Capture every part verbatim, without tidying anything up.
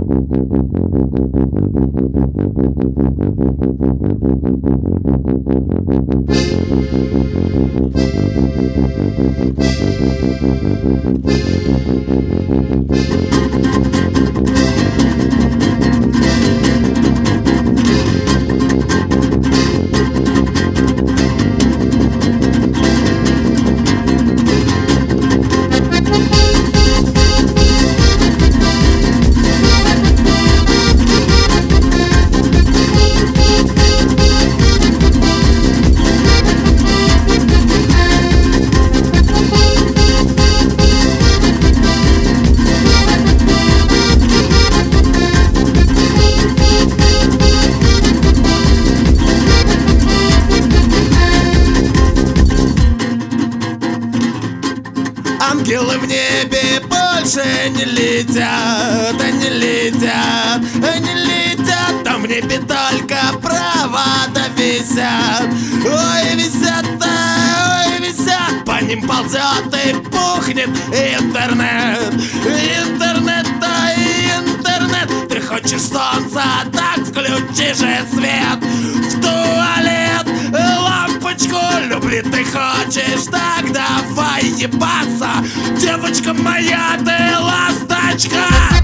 Ангелы в небе больше не летят, они летят, они летят. Там в небе только провода висят. Ой, висят, ой, висят. По ним ползет и пухнет интернет. Интернет, да интернет. Ты хочешь солнца, так включи же свет. В туалет лампочку любви ты хочешь, так давай ебаться. Девочка моя, ты ласточка.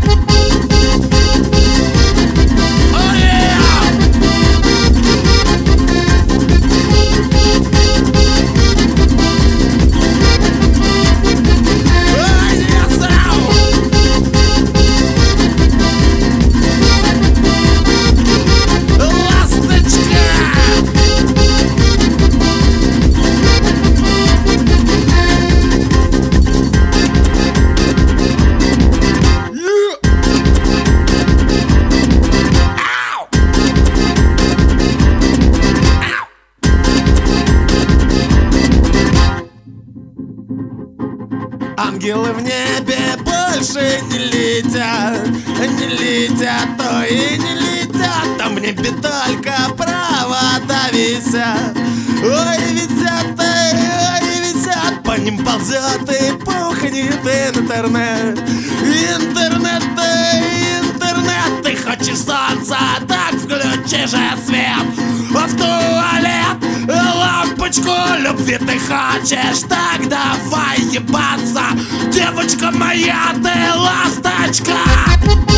Oh, yeah! Oh, yes, ласточка. Ангелы в небе больше не летят, не летят, то и не летят. Там в небе только провода висят. Ой, висят, ой, висят. По ним ползет и пухнет интернет. Интернет, интернет. Ты хочешь солнца, так включи же свет. А в туалет лампочку любви ты хочешь, так давай ебаться. Девочка моя, ты ласточка.